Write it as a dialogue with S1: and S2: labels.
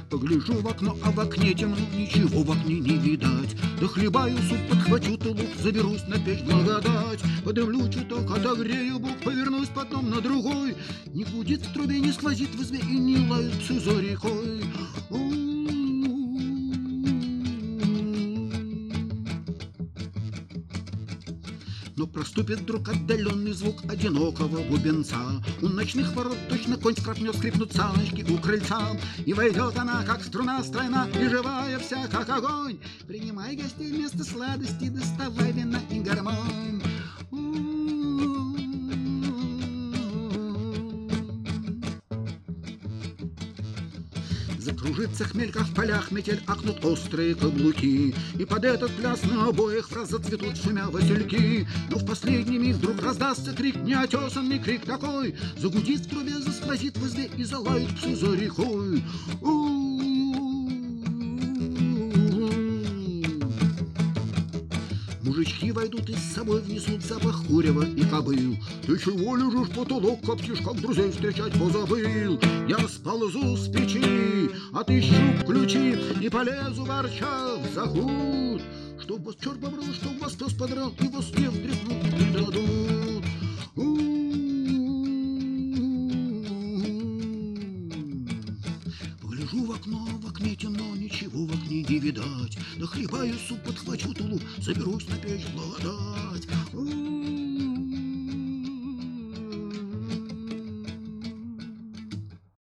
S1: Погляжу в окно, а в окне темно, ничего в окне не видать. Дохлебаю суп, подхвачу тулуп, заберусь на печь благодать. Подымлю чуток, отогрею бук, повернусь потом на другой. Не гудит в трубе, не сквозит в избе и не лают псы за рекой. Но проступит вдруг отдаленный звук одинокого бубенца. У ночных ворот точно конь скрипнет, скрипнут саночки у крыльца. И войдет она, как струна стройна, и живая вся, как огонь. Принимай гостей вместо сладости, доставай вина и гармонь. Закружится хмель, как в полях метель, акнут острые каблуки. И под этот пляс на обоих фраз зацветут шумя васильки. Но в последний миг вдруг раздастся крик, неотесанный крик такой. Загудит в трубе, засквозит в избе и залают псы за рекой. Мужички войдут и с собой внесут запах курева и кобыл. Ты чего лежишь, потолок коптишь, как друзей встречать позабыл? Я сползу с печи, отыщу ключи и полезу ворча в заход. Чтоб вас черт побрал, чтоб вас пес подрал, и вас не вдрепнут не дадут. Гляжу в окно, в окне темно, ничего в окне не видать. Нахлебаю суп, подхвачу тулуп, заберусь на печь благодать.